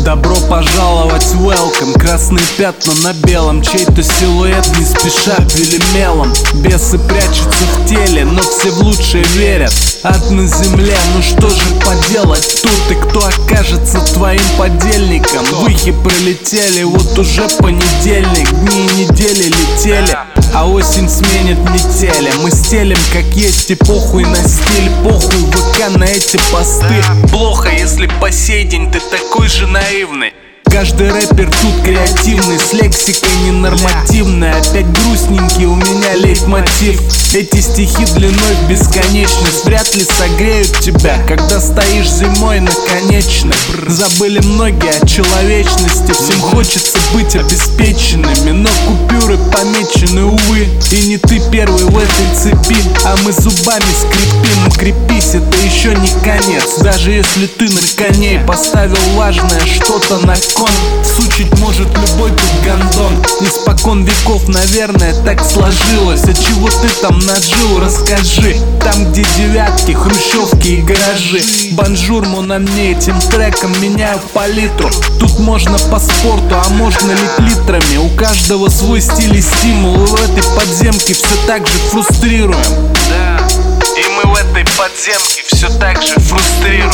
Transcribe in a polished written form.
Добро пожаловать, welcome. Красные пятна на белом, чей-то силуэт не спеша вели мелом. Бесы прячутся в теле, но все в лучшее верят. Ад на земле, ну что же поделать тут? И кто окажется твоим подельником? Выхи пролетели, вот уже понедельник. Дни и недели летели, а осень сменит метели. Мы стелим как есть и похуй на стиль, похуй ВК на эти посты. Плохо, если по сей день ты такой же наивный. Каждый рэпер тут креативный, с лексикой ненормативной. Опять грустненький у меня лейтмотив. Эти стихи длиной в бесконечность вряд ли согреют тебя, когда стоишь зимой на конечной. Забыли многие о человечности, всем хочется быть обеспеченными, но купюры помечены, увы. И не ты первый в этой цепи, а мы зубами скрипим. Укрепись, это еще не конец. Даже если ты на коне поставил важное что-то на кон, всучить может любой тут гондон. Испокон веков, наверное, так сложилось. А чего ты там нажил, расскажи. Там, где девятки, хрущевки и гаражи. Бонжур, на мне этим треком меняю палитру. Тут можно по спорту, а можно литрами. У каждого свой стиль и стимул. И в этой подземке все так же фрустрируем. Да, и мы в этой подземке все так же фрустрируем.